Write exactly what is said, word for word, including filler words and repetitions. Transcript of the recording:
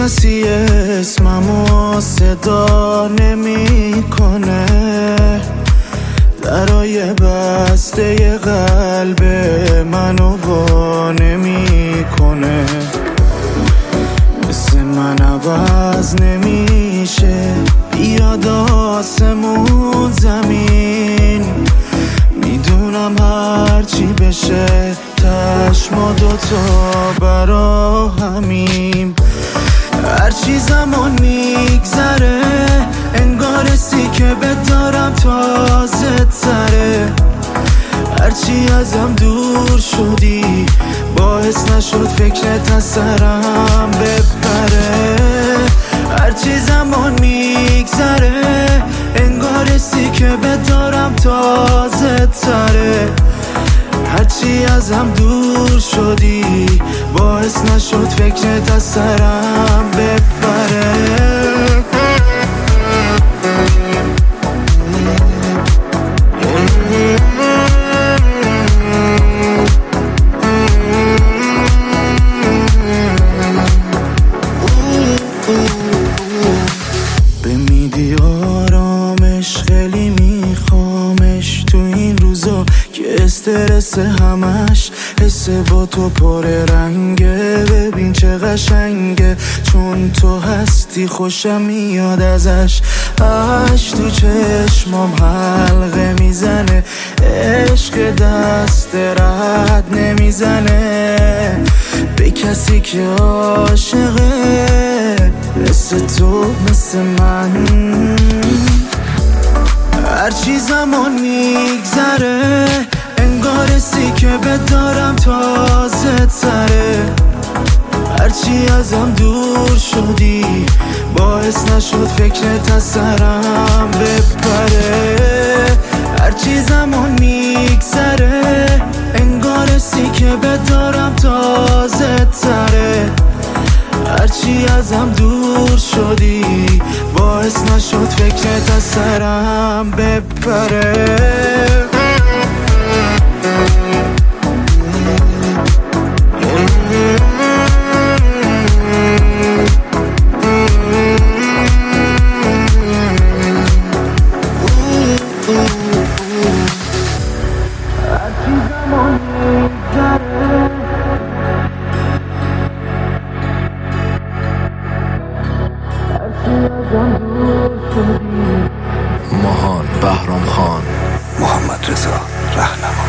کسی اسممو صدا نمی کنه، درای بسته قلب منو وا نمی کنه. مثل من عوض نمیشه، بیاد آسمون زمین. میدونم هرچی بشه تش ما دوتا برا همیم. هرچی زمان میگذره انگار سی که بدارم تازه تره. هرچی ازم دور شدی باعث نشد فکرت از سرم بپره. هرچی زمان میگذره انگار سی که بدارم تازه تره. هرچی ازم دور شدی باعث نشد فکرت از سرم بپره. بمیدی آرامش خیلی میخوامش تو این روزا که استرس همش حس با تو پر رنگه. ببین چه قشنگه چون تو هستی خوشم میاد ازش. اش تو چشمام حلقه میزنه، عشق دست رد نمیزنه به کسی که عاشقه مثل تو مثل من. هرچی زمان میگذره انگار سی که بدارم تازه تره. هرچی ازم دور شدی باعث نشد فکرت از سرم بپره. هرچی زمان میگذره انگار سی که بدارم تازه تره. هرچی ازم دور شدی باعث نشد فکرت از سرم بپره. ماهان بهرام خان، محمد رضا رهنما.